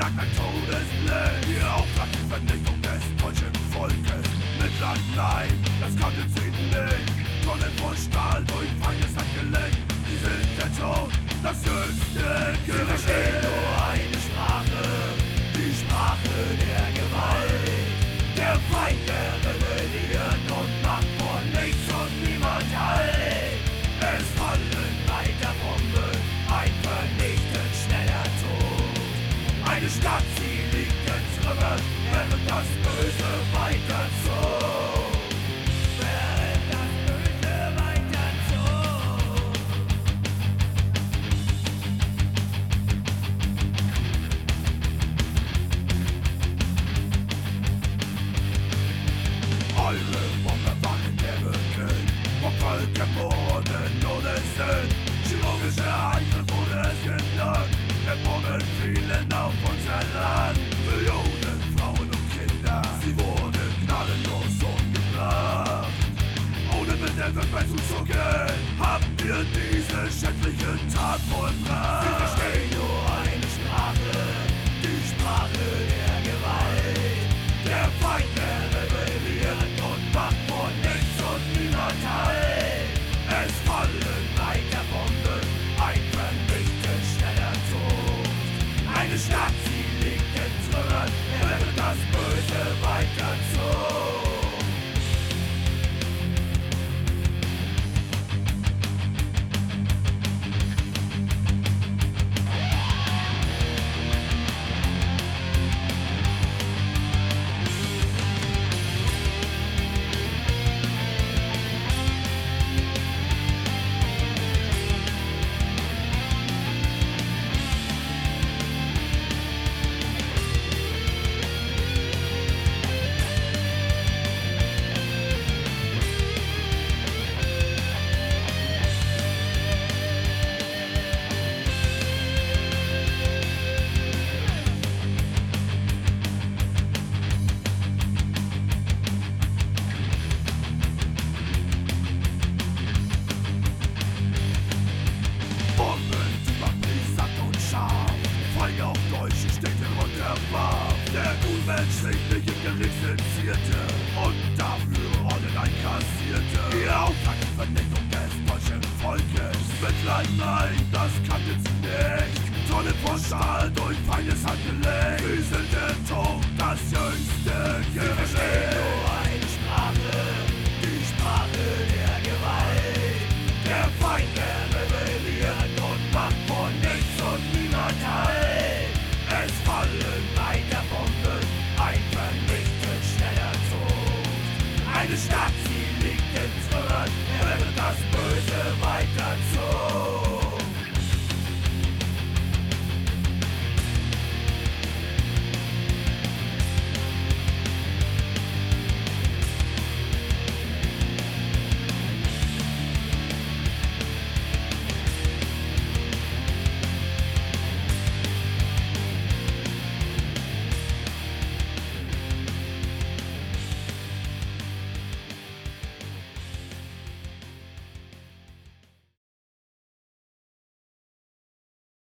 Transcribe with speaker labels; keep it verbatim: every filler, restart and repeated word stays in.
Speaker 1: jagt ein Todesblick. Ihr Auftrag die Vernichtung des deutschen Volkes. Mit Land, nein, das kann den Frieden nicht. Tonnen von Stahl durch Feindeshand gelenkt. Die sind der Tod, das jüngste Gericht. Sie verstehen nur eine Sprache, die Sprache der Gewalt. Der Feind, der rebelliert und macht vor nichts und niemand Halt. Es fallen weiter Bomben, ein vernichtend schneller Tod. Eine Stadt, sie liegt in Trümmern, während das Böse weiter zog. Während das Böse weiter zog. Eure Bomber waren der Rücken, vom Volk geboren ohne Sinn. Chirurgische Eingriff wurde es genannt, der Bomben fielen auf unser Land. Millionen Frauen und Kinder, sie wurden gnadenlos umgebracht. Ohne Bedenken zuzucken, haben wir diese schändliche Tat vollbracht. Wir verstehen nur eine Sprache, die Sprache der Gewalt. Der Feind, der rebelliert und macht vor nichts und niemand Halt. Es fallen weiter Bomben, ein vernichtend schneller Tod. Eine Stadt, sie liegt in Trümmern, während das Böse weiter zog. Der unmenschliche Gerichtsinitiierte und dafür Orden einkassierte. Ihr Auftrag die Vernichtung des deutschen Volkes. Mitleid, nein, das kannten sie nicht. Tonnen von Stahl durch Feindeshand gelenkt. Sie sind der Tod, das jüngste Gericht.